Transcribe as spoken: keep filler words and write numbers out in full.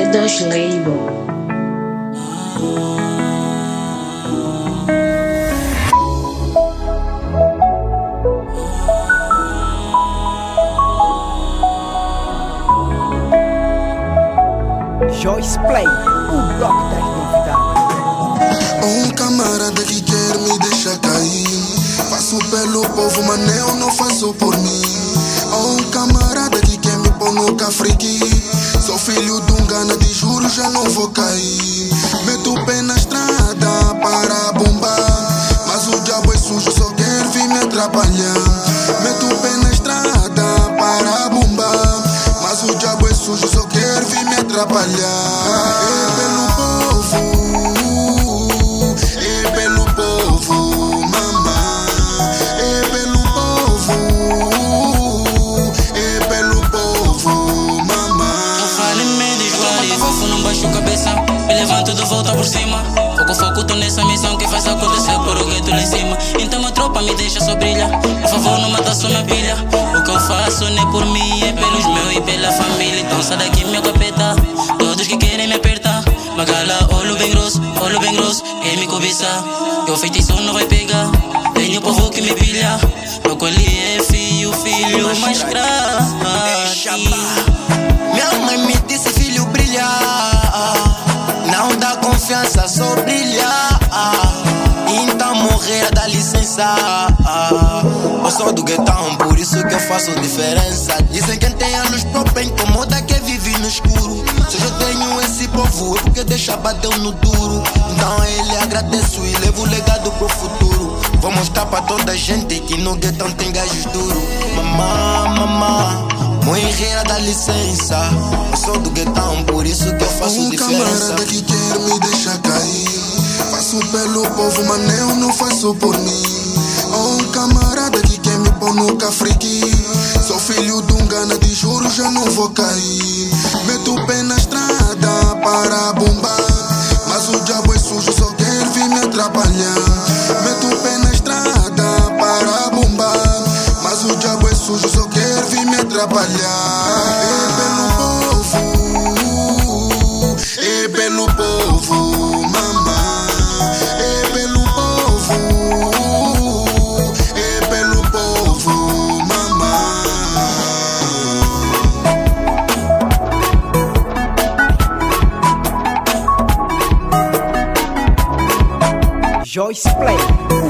D dois Label. Joyce Play, o bloco das novidades. Um camarada que quer me deixar cair. Faço pelo povo, mas eu não faço por mim. Um camarada que quer me pôr no cafrique. Sou filho de um gana, de juro já não vou cair. Meto o pé na estrada para bombar, mas o diabo é sujo, só quer vir me atrapalhar. Meto o pé na estrada para bombar, mas o diabo é sujo, só quer vir me atrapalhar. É pelo povo, é pelo povo, mamãe. É pelo povo, é pelo povo, mamãe. Não fale me desvare, fofo, não baixo cabeça. Me levanto de volta por cima. Foco, foco, tô nessa missão que faz acontecer por o gueto lá em cima. Então a tropa me deixa só brilha. Por favor, não mata só minha pilha. O que eu faço não é por mim, é pelos meus e pela família. Então sai daqui, minha capeta. Todos que querem me apertar. Magala, olho bem grosso, olho bem grosso, quem me cobiça. Eu feitiço não vai pegar. Tenho o povo que me pilha. Meu colhi é filho, filho mais grave. Minha mãe me disse, filho, brilha. Não dá confiança, só brilha. Então morrer dá licença. Eu sou do guetão, por isso que eu faço diferença. Dizem que quem tem a luz própria incomoda quem vive no escuro. Se eu tenho esse povo é porque deixa bateu no duro. Então a ele agradeço e levo o legado pro futuro. Vou mostrar pra toda a gente que no guetão tem gajos duro. Mamá, mamá, morrer dá licença. Eu sou do guetão, por isso que eu faço um diferença. Um camarada que quer me deixar cair. Faço pelo povo, mas eu não faço por mim. Um camarada que quer me pôr no cafrique. Sou filho de um gana, de juro já não vou cair. Meto o pé na estrada para bombar, mas o diabo é sujo, só quer vir me atrapalhar. Meto o pé na estrada para bombar, mas o diabo é sujo, só quer vir me atrapalhar. É pelo povo, é pelo povo, mamãe. É pelo povo, é pelo povo, mamãe. Joyce Play.